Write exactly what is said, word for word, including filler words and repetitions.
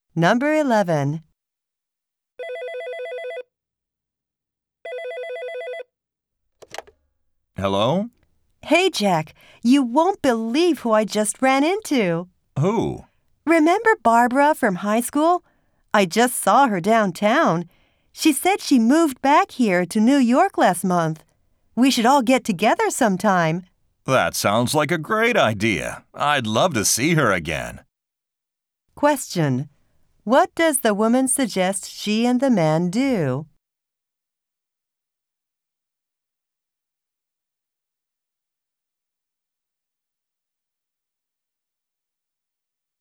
Number eleven. Hello? Hey, Jack, you won't believe who I just ran into. Who? Remember Barbara from high school? I just saw her downtown. She said she moved back here to New York last month. We should all get together sometime. That sounds like a great idea. I'd love to see her again. Question: What does the woman suggest she and the man do?